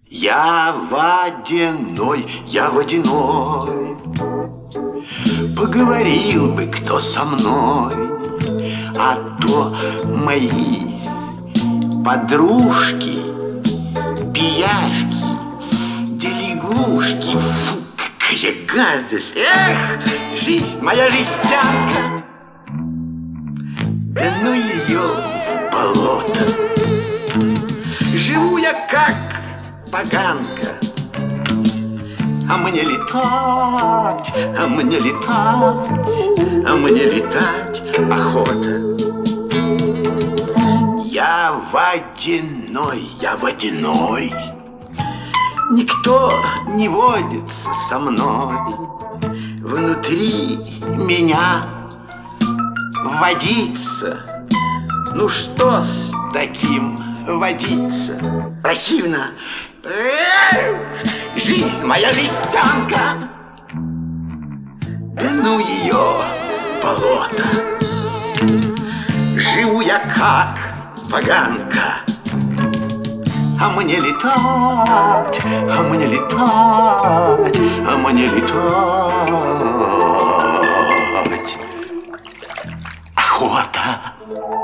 Я водяной, я водяной. Поговорил бы кто со мной, а то мои подружки, пиявки, да лягушки. Фу, какая гадость! Эх, жизнь моя жестянка! Да ну ее в болото! Живу я как поганка, а мне летать, а мне летать, а мне летать охота. Я водяной, я водяной. Никто не водится со мной. Внутри меня водиться. Ну что с таким водиться? Противно. Жизнь моя жестянка. Да ну ее болото. Живу я как поганка, а мне летать, а мне летать, а мне летать охота.